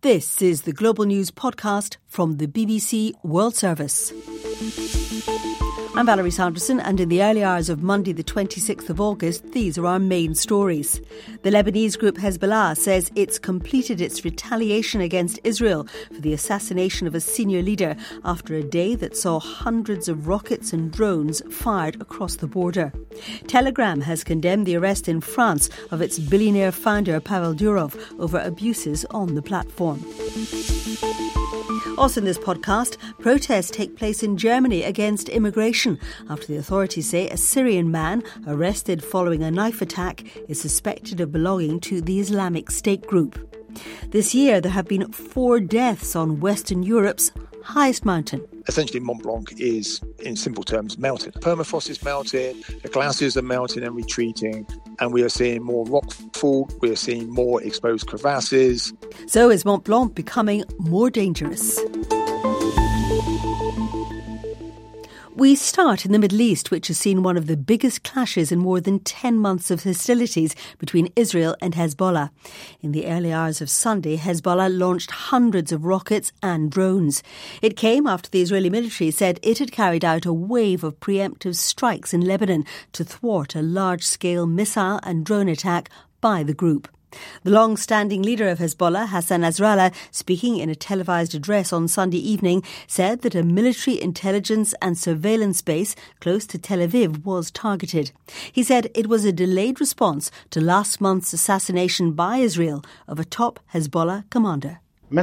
This is the Global News podcast from the BBC World Service. I'm Valerie Sanderson, and in the early hours of Monday the 26th of August, these are our main stories. The Lebanese group Hezbollah says it's completed its retaliation against Israel for the assassination of a senior leader after a day that saw hundreds of rockets and drones fired across the border. Telegram has condemned the arrest in France of its billionaire founder Pavel Durov over abuses on the platform. Also in this podcast, protests take place in Germany against immigration after the authorities say a Syrian man arrested following a knife attack is suspected of belonging to the Islamic State group. This year there have been 4 deaths on Western Europe's highest mountain. Essentially, Mont Blanc is, in simple terms, melting. Permafrost is melting, the glaciers are melting and retreating, and we are seeing more rockfall, we are seeing more exposed crevasses. So is Mont Blanc becoming more dangerous? We start in the Middle East, which has seen one of the biggest clashes in more than 10 months of hostilities between Israel and Hezbollah. In the early hours of Sunday, Hezbollah launched hundreds of rockets and drones. It came after the Israeli military said it had carried out a wave of preemptive strikes in Lebanon to thwart a large-scale missile and drone attack by the group. The long-standing leader of Hezbollah, Hassan Nasrallah, speaking in a televised address on Sunday evening, said that a military intelligence and surveillance base close to Tel Aviv was targeted. He said it was a delayed response to last month's assassination by Israel of a top Hezbollah commander. We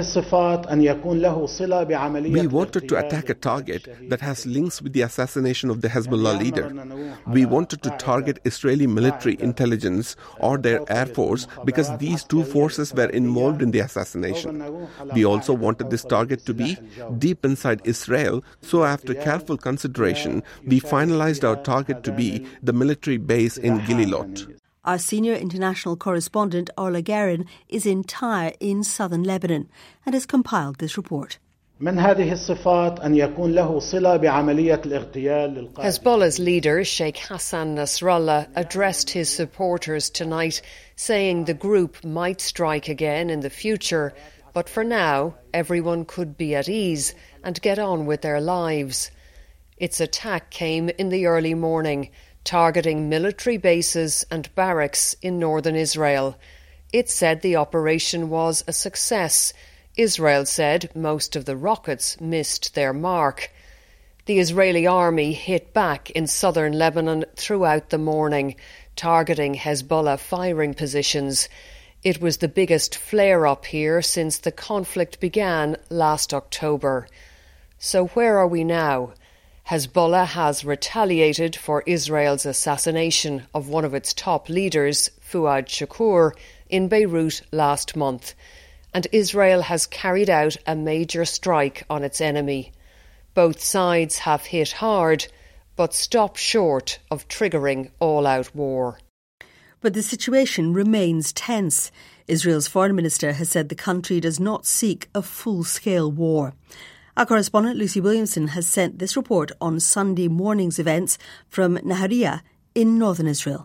wanted to attack a target that has links with the assassination of the Hezbollah leader. We wanted to target Israeli military intelligence or their air force because these two forces were involved in the assassination. We also wanted this target to be deep inside Israel, so after careful consideration, we finalized our target to be the military base in Gililot. Our senior international correspondent, Orla Guerin, is in Tyre in southern Lebanon and has compiled this report. Hezbollah's leader, Sheikh Hassan Nasrallah, addressed his supporters tonight, saying the group might strike again in the future, but for now, everyone could be at ease and get on with their lives. Its attack came in the early morning, targeting military bases and barracks in northern Israel. It said the operation was a success. Israel said most of the rockets missed their mark. The Israeli army hit back in southern Lebanon throughout the morning, targeting Hezbollah firing positions. It was the biggest flare-up here since the conflict began last October. So where are we now? Hezbollah has retaliated for Israel's assassination of one of its top leaders, Fuad Shukr, in Beirut last month, and Israel has carried out a major strike on its enemy. Both sides have hit hard, but stopped short of triggering all-out war. But the situation remains tense. Israel's foreign minister has said the country does not seek a full-scale war. Our correspondent Lucy Williamson has sent this report on Sunday morning's events from Nahariya in northern Israel.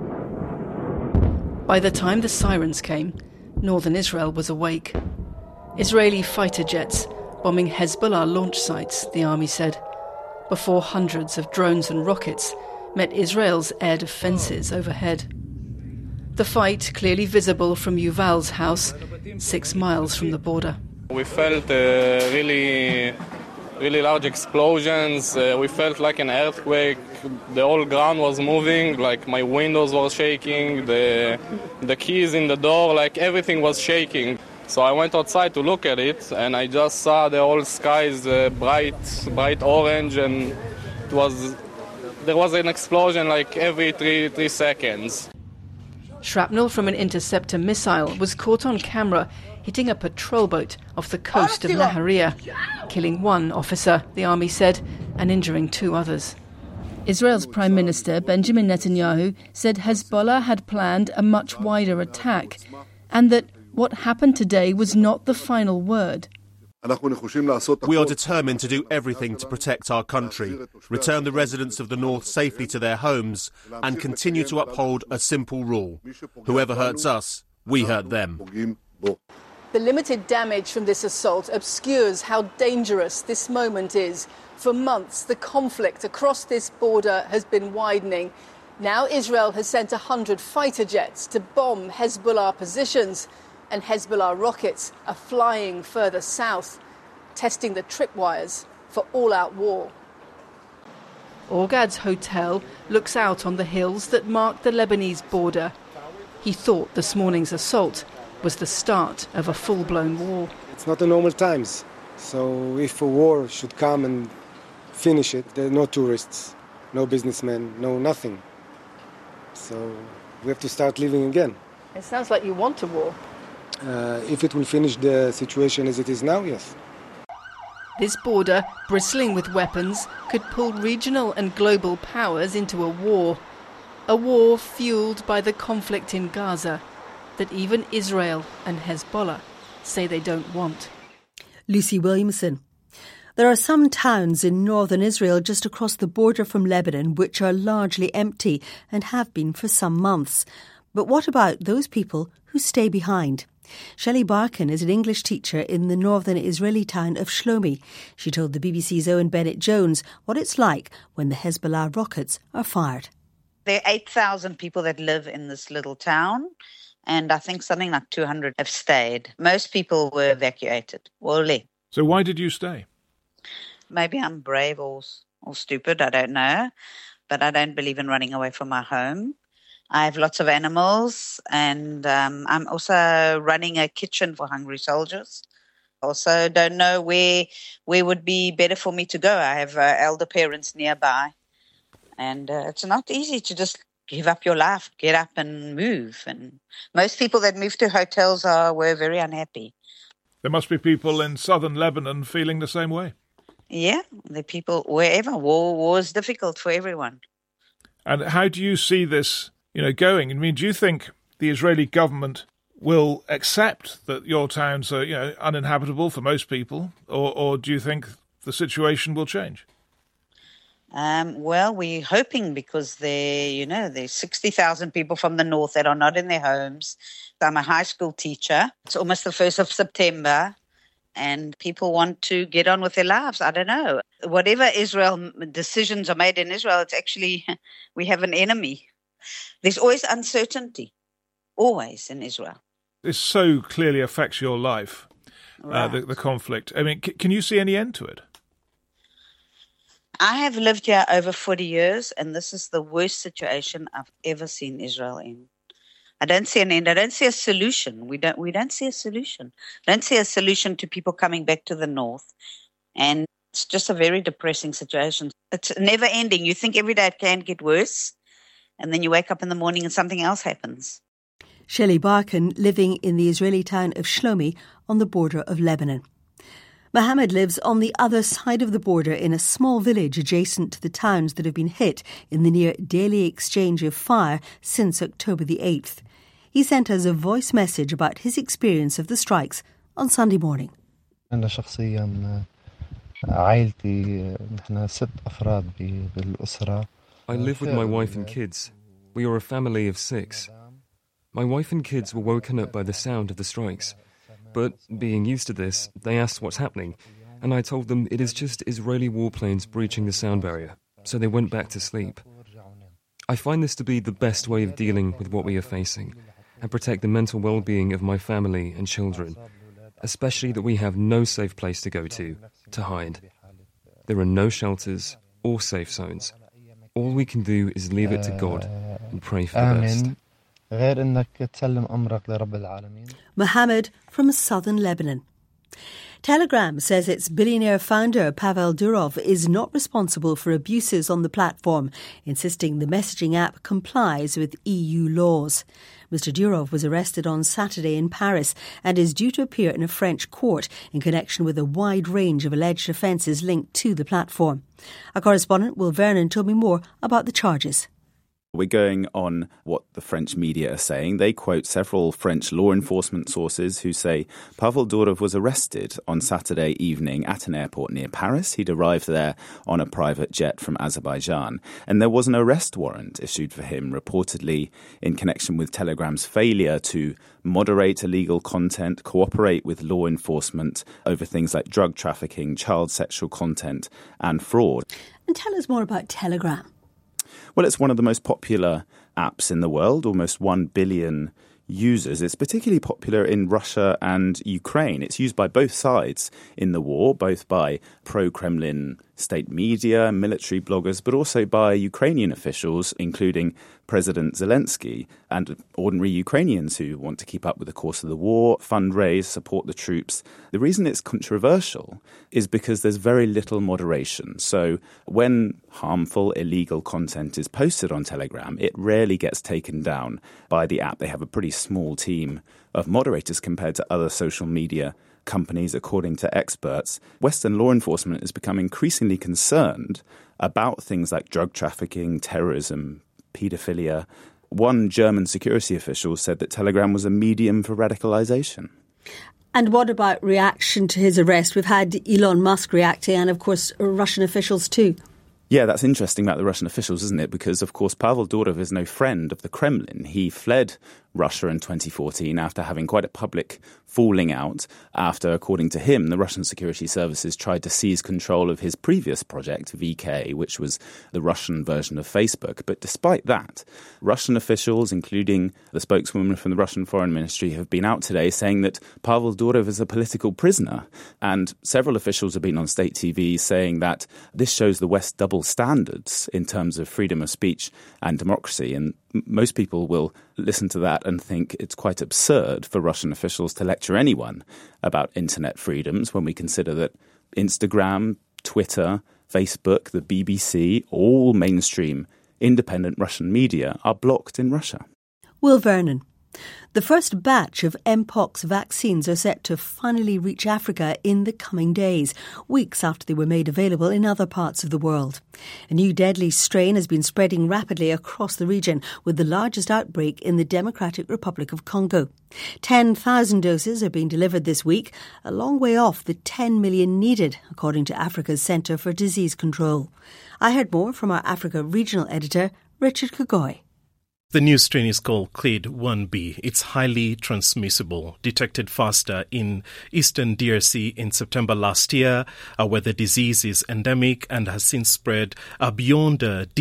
By the time the sirens came, northern Israel was awake. Israeli fighter jets bombing Hezbollah launch sites, the army said, before hundreds of drones and rockets met Israel's air defences overhead. The fight clearly visible from Yuval's house, 6 miles from the border. We felt really large explosions. We felt like an earthquake. The whole ground was moving, like my windows were shaking, the keys in the door, like everything was shaking. So I went outside to look at it, and I just saw the whole skies bright orange, and there was an explosion like every three seconds. Shrapnel from an interceptor missile was caught on camera hitting a patrol boat off the coast of Nahariya, killing 1 officer, the army said, and injuring 2 others. Israel's Prime Minister Benjamin Netanyahu said Hezbollah had planned a much wider attack and that what happened today was not the final word. We are determined to do everything to protect our country, return the residents of the north safely to their homes, and continue to uphold a simple rule. Whoever hurts us, we hurt them. The limited damage from this assault obscures how dangerous this moment is. For months, the conflict across this border has been widening. Now Israel has sent 100 fighter jets to bomb Hezbollah positions, and Hezbollah rockets are flying further south, testing the tripwires for all-out war. Orgad's hotel looks out on the hills that mark the Lebanese border. He thought this morning's assault was the start of a full-blown war. It's not the normal times, so if a war should come and finish it, there are no tourists, no businessmen, no nothing. So we have to start living again. It sounds like you want a war. If it will finish the situation as it is now, yes. This border, bristling with weapons, could pull regional and global powers into a war fueled by the conflict in Gaza that even Israel and Hezbollah say they don't want. Lucy Williamson. There are some towns in northern Israel just across the border from Lebanon which are largely empty and have been for some months. But what about those people who stay behind? Shelley Barkin is an English teacher in the northern Israeli town of Shlomi. She told the BBC's Owen Bennett-Jones what it's like when the Hezbollah rockets are fired. There are 8,000 people that live in this little town, and I think something like 200 have stayed. Most people were evacuated. So why did you stay? Maybe I'm brave or stupid, I don't know. But I don't believe in running away from my home. I have lots of animals, and I'm also running a kitchen for hungry soldiers. Also don't know where would be better for me to go. I have elder parents nearby. And it's not easy to just give up your life, get up and move. And most people that move to hotels were very unhappy. There must be people in southern Lebanon feeling the same way. Yeah, the people wherever. War is difficult for everyone. And how do you see this, going? I mean, do you think the Israeli government will accept that your towns are, uninhabitable for most people, or do you think the situation will change? Well, we're hoping because there's 60,000 people from the north that are not in their homes. I'm a high school teacher. It's almost the 1st of September, and people want to get on with their lives. I don't know. Whatever decisions are made in Israel, it's actually, we have an enemy. There's always uncertainty, always in Israel. This so clearly affects your life, right. The conflict. I mean, can you see any end to it? I have lived here over 40 years, and this is the worst situation I've ever seen Israel in. I don't see an end. I don't see a solution. We don't see a solution. I don't see a solution to people coming back to the north. And it's just a very depressing situation. It's never ending. You think every day it can get worse, and then you wake up in the morning and something else happens. Shelley Barkin, living in the Israeli town of Shlomi on the border of Lebanon. Mohammed lives on the other side of the border in a small village adjacent to the towns that have been hit in the near daily exchange of fire since October the 8th. He sent us a voice message about his experience of the strikes on Sunday morning. I live with my wife and kids. We are a family of 6. My wife and kids were woken up by the sound of the strikes. But, being used to this, they asked what's happening, and I told them it is just Israeli warplanes breaching the sound barrier, so they went back to sleep. I find this to be the best way of dealing with what we are facing, and protect the mental well-being of my family and children, especially that we have no safe place to go to hide. There are no shelters or safe zones. All we can do is leave it to God and pray for the best. Mohammed from southern Lebanon. Telegram says its billionaire founder Pavel Durov is not responsible for abuses on the platform, insisting the messaging app complies with EU laws. Mr. Durov was arrested on Saturday in Paris and is due to appear in a French court in connection with a wide range of alleged offences linked to the platform. Our correspondent Will Vernon told me more about the charges. We're going on what the French media are saying. They quote several French law enforcement sources who say Pavel Durov was arrested on Saturday evening at an airport near Paris. He'd arrived there on a private jet from Azerbaijan. And there was an arrest warrant issued for him, reportedly in connection with Telegram's failure to moderate illegal content, cooperate with law enforcement over things like drug trafficking, child sexual content and fraud. And tell us more about Telegram. Well, it's one of the most popular apps in the world, almost 1 billion users. It's particularly popular in Russia and Ukraine. It's used by both sides in the war, both by pro-Kremlin state media, military bloggers, but also by Ukrainian officials, including President Zelensky, and ordinary Ukrainians who want to keep up with the course of the war, fundraise, support the troops. The reason it's controversial is because there's very little moderation. So when harmful, illegal content is posted on Telegram, it rarely gets taken down by the app. They have a pretty small team of moderators compared to other social media companies, according to experts. Western law enforcement has become increasingly concerned about things like drug trafficking, terrorism, paedophilia. One German security official said that Telegram was a medium for radicalization. And what about reaction to his arrest? We've had Elon Musk reacting and, of course, Russian officials too. Yeah, that's interesting about the Russian officials, isn't it? Because, of course, Pavel Durov is no friend of the Kremlin. He fled Russia in 2014 after having quite a public falling out after, according to him, the Russian security services tried to seize control of his previous project, VK, which was the Russian version of Facebook. But despite that, Russian officials, including the spokeswoman from the Russian Foreign Ministry, have been out today saying that Pavel Durov is a political prisoner. And several officials have been on state TV saying that this shows the West's double standards in terms of freedom of speech and democracy. And most people will listen to that and think it's quite absurd for Russian officials to lecture anyone about internet freedoms when we consider that Instagram, Twitter, Facebook, the BBC, all mainstream independent Russian media are blocked in Russia. Will Vernon. The first batch of Mpox vaccines are set to finally reach Africa in the coming days, weeks after they were made available in other parts of the world. A new deadly strain has been spreading rapidly across the region, with the largest outbreak in the Democratic Republic of Congo. 10,000 doses are being delivered this week, a long way off the 10 million needed, according to Africa's Centre for Disease Control. I heard more from our Africa regional editor, Richard Kagoi. The new strain is called Clade 1b. It's highly transmissible, detected faster in eastern DRC in September last year, where the disease is endemic and has since spread beyond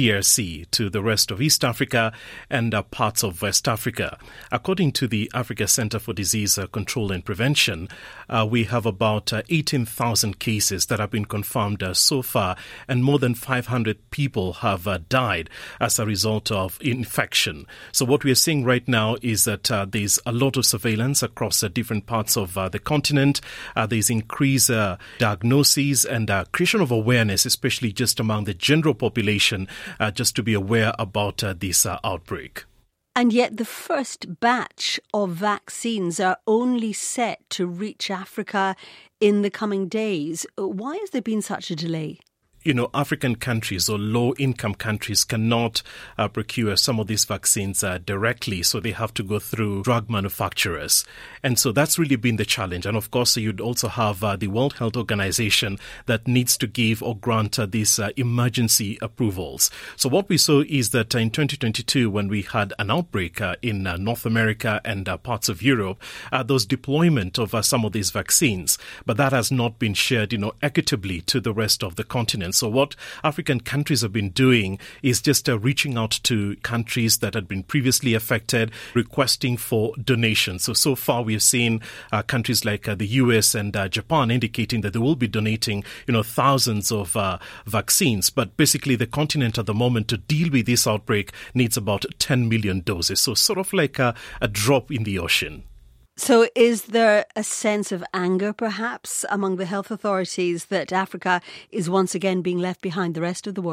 DRC to the rest of East Africa and parts of West Africa. According to the Africa Centre for Disease Control and Prevention, we have about 18,000 cases that have been confirmed so far, and more than 500 people have died as a result of infection. So what we are seeing right now is that there's a lot of surveillance across different parts of the continent. There's increased diagnoses and creation of awareness, especially just among the general population, just to be aware about this outbreak. And yet the first batch of vaccines are only set to reach Africa in the coming days. Why has there been such a delay? African countries or low-income countries cannot procure some of these vaccines directly, so they have to go through drug manufacturers. And so that's really been the challenge. And of course, you'd also have the World Health Organization that needs to give or grant these emergency approvals. So what we saw is that in 2022, when we had an outbreak in North America and parts of Europe, there was deployment of some of these vaccines, but that has not been shared, equitably to the rest of the continent. So what African countries have been doing is just reaching out to countries that had been previously affected, requesting for donations. So far we have seen countries like the US and Japan indicating that they will be donating, thousands of vaccines. But basically the continent at the moment to deal with this outbreak needs about 10 million doses. So sort of like a drop in the ocean. So is there a sense of anger, perhaps, among the health authorities that Africa is once again being left behind the rest of the world?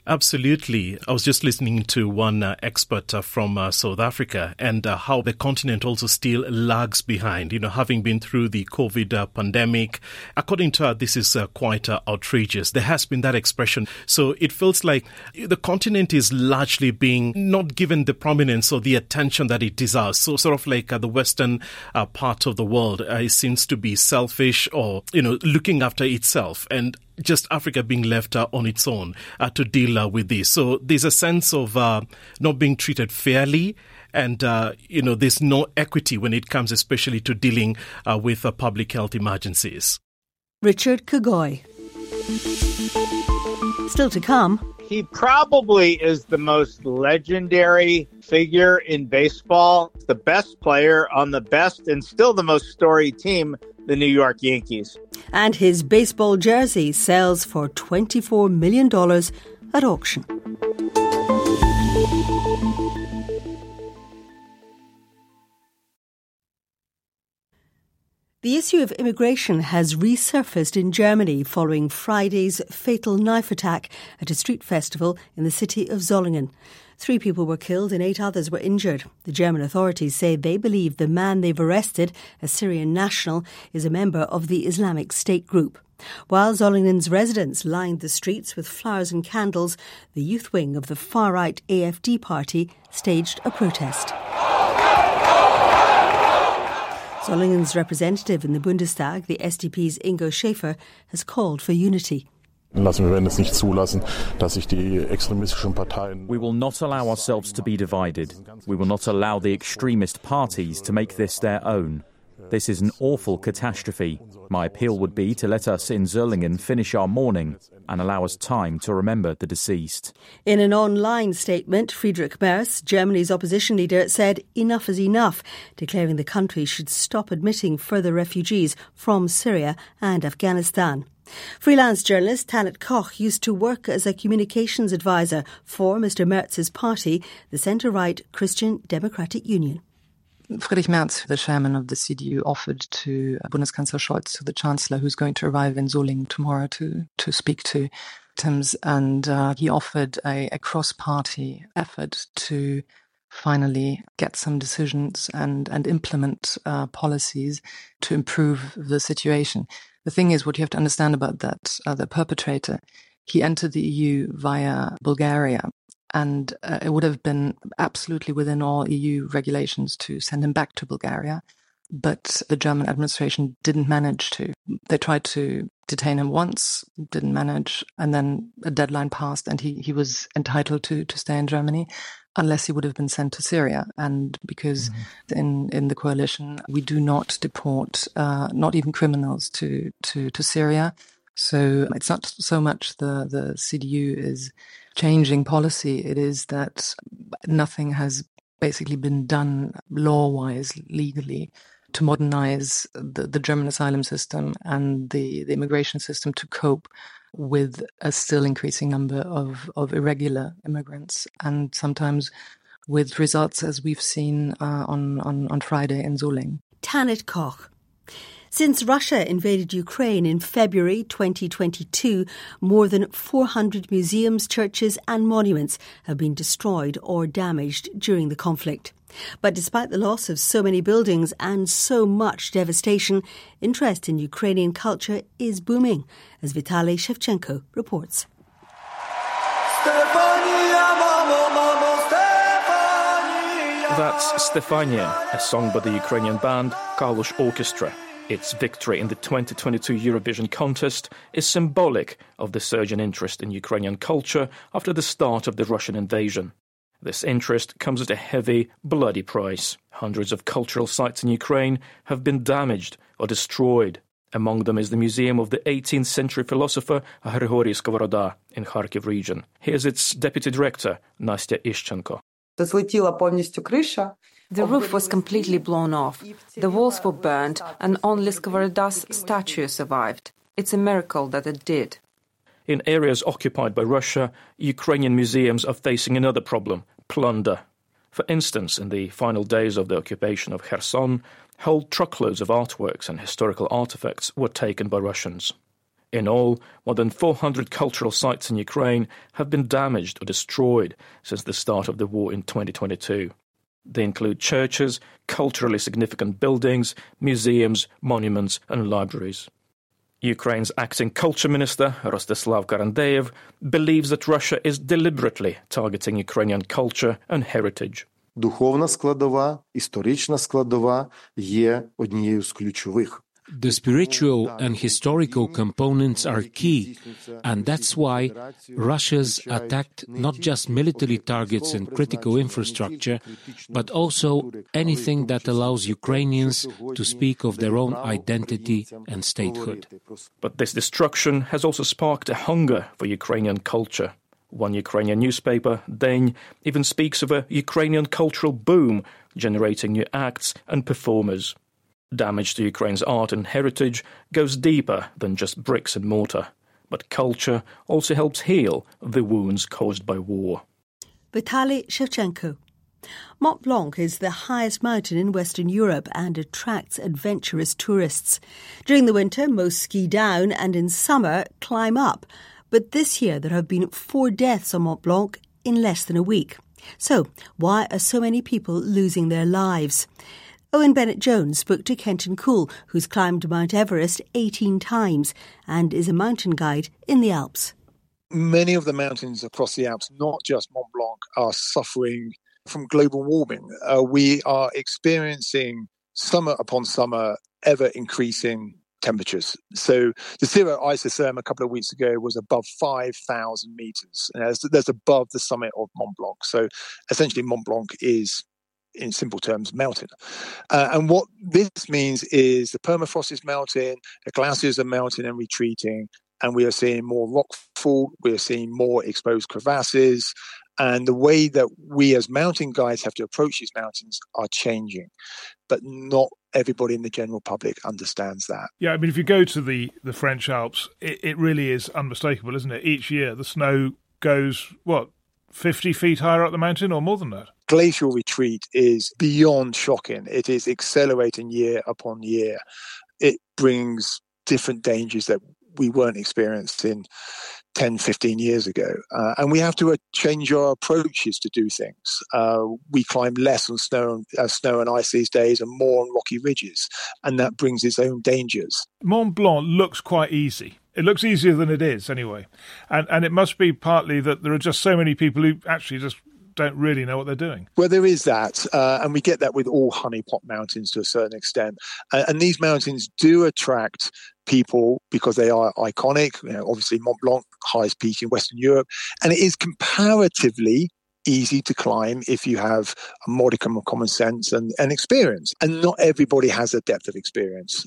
Absolutely. I was just listening to one expert from South Africa and how the continent also still lags behind, having been through the COVID pandemic. According to her, this is quite outrageous. There has been that expression. So it feels like the continent is largely being not given the prominence or the attention that it deserves. So sort of like the Western part of the world, it seems to be selfish or, looking after itself, and just Africa being left on its own to deal with this. So there's a sense of not being treated fairly, and there's no equity when it comes especially to dealing with public health emergencies. Richard Kagoy. Still to come. He probably is the most legendary figure in baseball, the best player on the best and still the most storied team, the New York Yankees. And his baseball jersey sells for $24 million at auction. The issue of immigration has resurfaced in Germany following Friday's fatal knife attack at a street festival in the city of Solingen. 3 people were killed and 8 others were injured. The German authorities say they believe the man they've arrested, a Syrian national, is a member of the Islamic State group. While Solingen's residents lined the streets with flowers and candles, the youth wing of the far-right AfD party staged a protest. Solingen's representative in the Bundestag, the SDP's Ingo Schäfer, has called for unity. We will not allow ourselves to be divided. We will not allow the extremist parties to make this their own. This is an awful catastrophe. My appeal would be to let us in Solingen finish our mourning and allow us time to remember the deceased. In an online statement, Friedrich Merz, Germany's opposition leader, said enough is enough, declaring the country should stop admitting further refugees from Syria and Afghanistan. Freelance journalist Tanit Koch used to work as a communications advisor for Mr. Merz's party, the centre-right Christian Democratic Union. Friedrich Merz, the chairman of the CDU, offered to Bundeskanzler Scholz, to the Chancellor, who's going to arrive in Solingen tomorrow to speak to Tims, and he offered a cross-party effort to finally get some decisions and implement policies to improve the situation. The thing is, what you have to understand about that, the perpetrator, he entered the EU via Bulgaria. And it would have been absolutely within all EU regulations to send him back to Bulgaria. But the German administration didn't manage to. They tried to detain him once, didn't manage. And then a deadline passed and he was entitled to stay in Germany unless he would have been sent to Syria. And because in the coalition, we do not deport, not even criminals to Syria. So it's not so much the CDU is changing policy, it is that nothing has basically been done law-wise, legally, to modernize the German asylum system and the immigration system to cope with a still increasing number of irregular immigrants, and sometimes with results as we've seen on Friday in Solingen. Tanit Koch. Since Russia invaded Ukraine in February 2022, more than 400 museums, churches and monuments have been destroyed or damaged during the conflict. But despite the loss of so many buildings and so much devastation, interest in Ukrainian culture is booming, as Vitaly Shevchenko reports. That's Stefania, a song by the Ukrainian band Kalush Orchestra. Its victory in the 2022 Eurovision contest is symbolic of the surge in interest in Ukrainian culture after the start of the Russian invasion. This interest comes at a heavy, bloody price. Hundreds of cultural sites in Ukraine have been damaged or destroyed. Among them is the museum of the 18th century philosopher Grigory Skovoroda in Kharkiv region. Here's its deputy director, Nastya Ishchenko. The roof was completely blown off. The walls were burnt, and only Skovoroda's statue survived. It's a miracle that it did. In areas occupied by Russia, Ukrainian museums are facing another problem: plunder. For instance, in the final days of the occupation of Kherson, whole truckloads of artworks and historical artifacts were taken by Russians. In all, more than 400 cultural sites in Ukraine have been damaged or destroyed since the start of the war in 2022. They include churches, culturally significant buildings, museums, monuments and libraries. Ukraine's acting culture minister, Rostislav Karandeyev, believes that Russia is deliberately targeting Ukrainian culture and heritage. Духовна складова, історична складова є однією з ключових. The spiritual and historical components are key, and that's why Russia's attacked not just military targets and critical infrastructure, but also anything that allows Ukrainians to speak of their own identity and statehood. But this destruction has also sparked a hunger for Ukrainian culture. One Ukrainian newspaper, Dень, even speaks of a Ukrainian cultural boom, generating new acts and performers. Damage to Ukraine's art and heritage goes deeper than just bricks and mortar, but culture also helps heal the wounds caused by war. Vitaly Shevchenko. Mont Blanc is the highest mountain in Western Europe and attracts adventurous tourists. During the winter, most ski down and in summer climb up. But this year there have been 4 deaths on Mont Blanc in less than a week. So, why are so many people losing their lives? Owen Bennett-Jones spoke to Kenton Cool, who's climbed Mount Everest 18 times and is a mountain guide in the Alps. Many of the mountains across the Alps, not just Mont Blanc, are suffering from global warming. We are experiencing summer upon summer ever increasing temperatures. So the zero isotherm a couple of weeks ago was above 5,000 metres. That's above the summit of Mont Blanc. So essentially Mont Blanc is, in simple terms, melting. And what this means is the permafrost is melting, the glaciers are melting and retreating, and we are seeing more rockfall, we are seeing more exposed crevasses, and the way that we as mountain guides have to approach these mountains are changing. But not everybody in the general public understands that. Yeah, I mean, if you go to the French Alps, it really is unmistakable, isn't it? Each year the snow goes, 50 feet higher up the mountain or more than that? Glacial retreat is beyond shocking. It is accelerating year upon year. It brings different dangers that we weren't experiencing 10, 15 years ago. And we have to change our approaches to do things. We climb less on snow and ice these days and more on rocky ridges. And that brings its own dangers. Mont Blanc looks quite easy. It looks easier than it is anyway. And it must be partly that there are just so many people who actually just don't really know what they're doing. Well, there is that. And we get that with all honeypot mountains to a certain extent. And these mountains do attract people because they are iconic. Obviously, Mont Blanc, highest peak in Western Europe. And it is comparatively easy to climb if you have a modicum of common sense and experience. And not everybody has a depth of experience.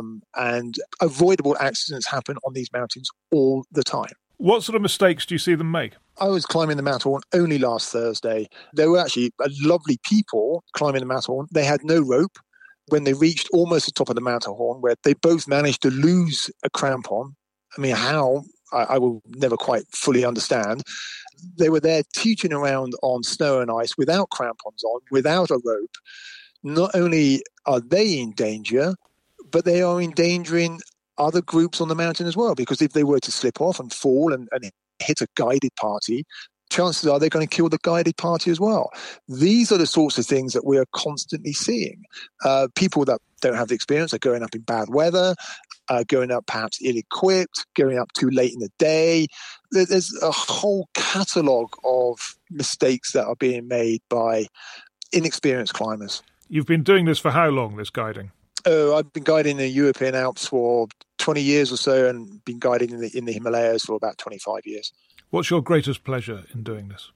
And avoidable accidents happen on these mountains all the time. What sort of mistakes do you see them make? I was climbing the Matterhorn only last Thursday. There were actually lovely people climbing the Matterhorn. They had no rope. When they reached almost the top of the Matterhorn, where they both managed to lose a crampon, I mean, how? I will never quite fully understand. They were there teaching around on snow and ice without crampons on, without a rope. Not only are they in danger, but they are endangering other groups on the mountain as well, because if they were to slip off and fall and hit a guided party, chances are they're going to kill the guided party as well. These are the sorts of things that we are constantly seeing. People that don't have the experience are going up in bad weather, going up perhaps ill-equipped, going up too late in the day. There's a whole catalogue of mistakes that are being made by inexperienced climbers. You've been doing this for how long, this guiding? Oh, I've been guiding the European Alps for 20 years or so and been guiding in the Himalayas for about 25 years. What's your greatest pleasure in doing this?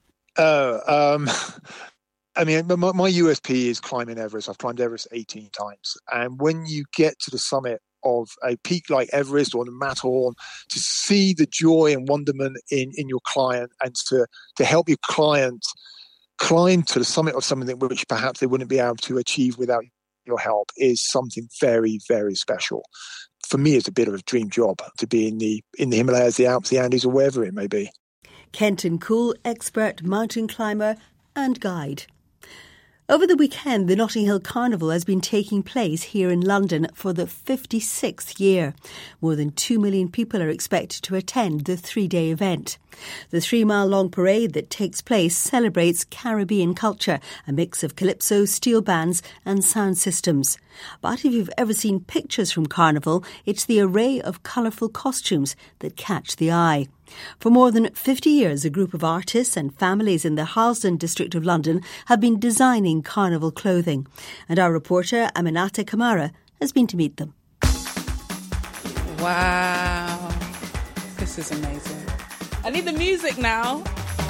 I mean, my USP is climbing Everest. I've climbed Everest 18 times. And when you get to the summit of a peak like Everest or the Matterhorn, to see the joy and wonderment in your client and to help your client climb to the summit of something which perhaps they wouldn't be able to achieve without your help is something very, very special. For me, it's a bit of a dream job to be in the Himalayas, the Alps, the Andes, or wherever it may be. Kenton Cool, expert mountain climber and guide. Over the weekend, the Notting Hill Carnival has been taking place here in London for the 56th year. More than 2 million people are expected to attend the 3-day event. The 3-mile-long parade that takes place celebrates Caribbean culture, a mix of calypso, steel bands and sound systems. But if you've ever seen pictures from Carnival, it's the array of colourful costumes that catch the eye. For more than 50 years, a group of artists and families in the Harlesden district of London have been designing Carnival clothing. And our reporter, Aminata Kamara, has been to meet them. Wow, this is amazing. I need the music now.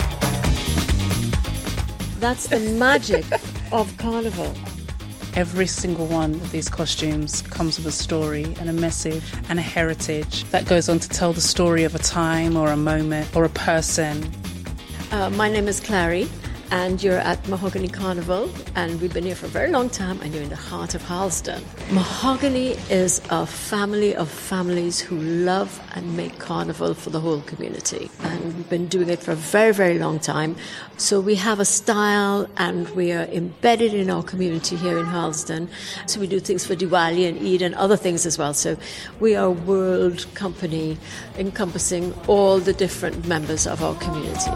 That's the magic of Carnival. Every single one of these costumes comes with a story and a message and a heritage that goes on to tell the story of a time or a moment or a person. My name is Clary, and you're at Mahogany Carnival, and we've been here for a very long time, and you're in the heart of Harlesden. Mahogany is a family of families who love and make Carnival for the whole community, and we've been doing it for a very, very long time. So we have a style, and we are embedded in our community here in Harlesden. So we do things for Diwali and Eid and other things as well. So we are a world company encompassing all the different members of our community.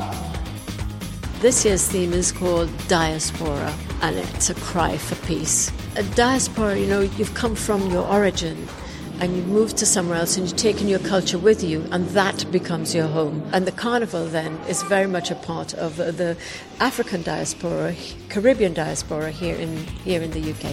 This year's theme is called Diaspora, and it's a cry for peace. A diaspora, you've come from your origin and you've moved to somewhere else and you've taken your culture with you, and that becomes your home. And the Carnival then is very much a part of the African diaspora, Caribbean diaspora here in the UK.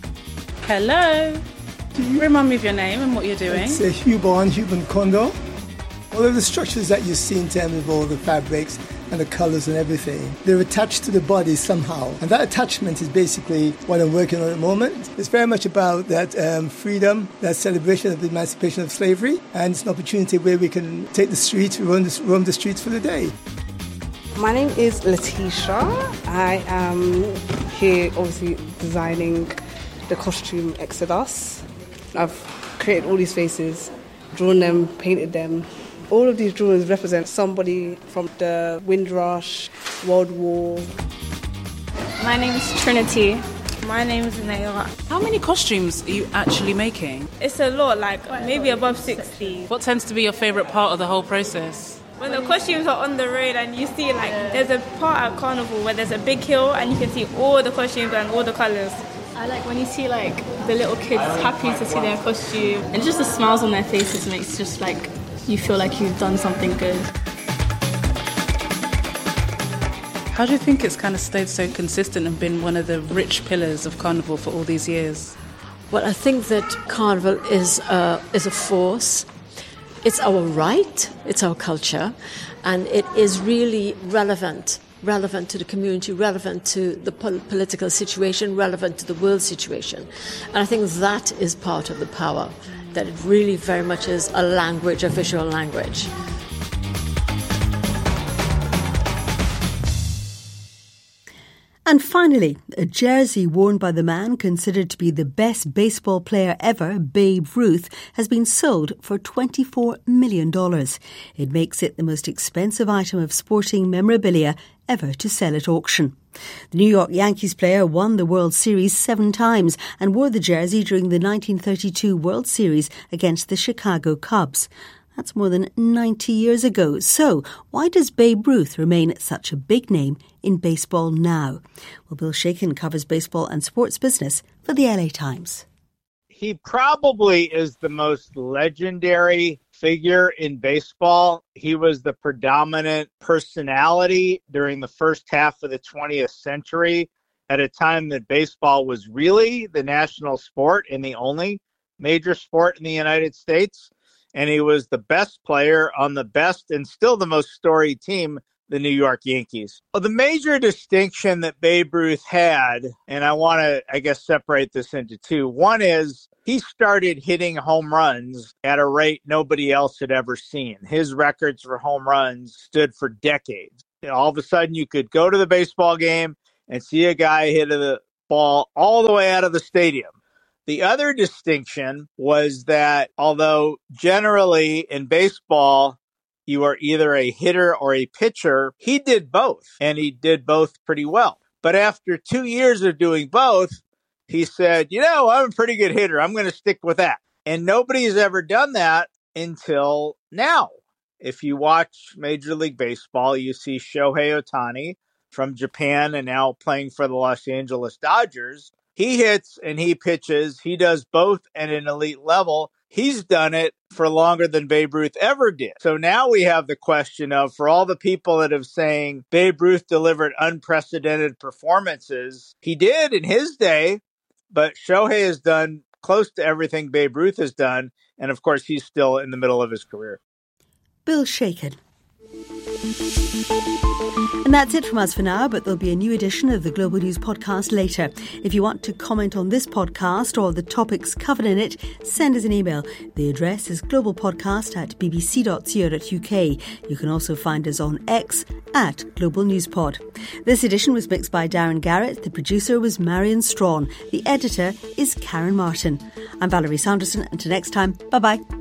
Hello. Can you remind me of your name and what you're doing? It's Huban Kondo. All of the structures that you see in terms of all the fabrics and the colours and everything, they're attached to the body somehow. And that attachment is basically what I'm working on at the moment. It's very much about that freedom, that celebration of the emancipation of slavery, and it's an opportunity where we can take the streets, roam the streets for the day. My name is Letitia. I am here obviously designing the costume Exodus. I've created all these faces, drawn them, painted them. All of these drawings represent somebody from the Windrush, World War. My name is Trinity. My name is Naila. How many costumes are you actually making? It's a lot, like maybe above 60. What tends to be your favourite part of the whole process? When the costumes are on the road and you see there's a part at Carnival where there's a big hill and you can see all the costumes and all the colours. I like when you see the little kids happy to see their costume and just the smiles on their faces makes just you feel like you've done something good. How do you think it's kind of stayed so consistent and been one of the rich pillars of Carnival for all these years? Well, I think that Carnival is a force. It's our right, it's our culture, and it is really relevant to the community, relevant to the political situation, relevant to the world situation. And I think that is part of the power, that it really very much is a language, a visual language. And finally, a jersey worn by the man considered to be the best baseball player ever, Babe Ruth, has been sold for $24 million. It makes it the most expensive item of sporting memorabilia ever to sell at auction. The New York Yankees player won the World Series 7 times and wore the jersey during the 1932 World Series against the Chicago Cubs. That's more than 90 years ago. So, why does Babe Ruth remain such a big name in baseball now? Well, Bill Shakin covers baseball and sports business for the LA Times. He probably is the most legendary figure in baseball. He was the predominant personality during the first half of the 20th century at a time that baseball was really the national sport and the only major sport in the United States. And he was the best player on the best and still the most storied team, the New York Yankees. Well, the major distinction that Babe Ruth had, and I want to, separate this into two. One is he started hitting home runs at a rate nobody else had ever seen. His records for home runs stood for decades. All of a sudden, you could go to the baseball game and see a guy hit the ball all the way out of the stadium. The other distinction was that although generally in baseball, you are either a hitter or a pitcher, he did both, and he did both pretty well. But after 2 years of doing both, he said, I'm a pretty good hitter. I'm going to stick with that. And nobody's ever done that until now. If you watch Major League Baseball, you see Shohei Ohtani from Japan and now playing for the Los Angeles Dodgers. He hits and he pitches. He does both at an elite level. He's done it for longer than Babe Ruth ever did. So now we have the question of, for all the people that have saying Babe Ruth delivered unprecedented performances, he did in his day, but Shohei has done close to everything Babe Ruth has done. And of course, he's still in the middle of his career. Bill Shaken. And that's it from us for now, but there'll be a new edition of the Global News podcast later. If you want to comment on this podcast or the topics covered in it, send us an email. The address is globalpodcast@bbc.co.uk. You can also find us on X @GlobalNewsPod. This edition was mixed by Darren Garrett. The producer was Marion Strawn. The editor is Karen Martin. I'm Valerie Sanderson. Until next time, bye-bye.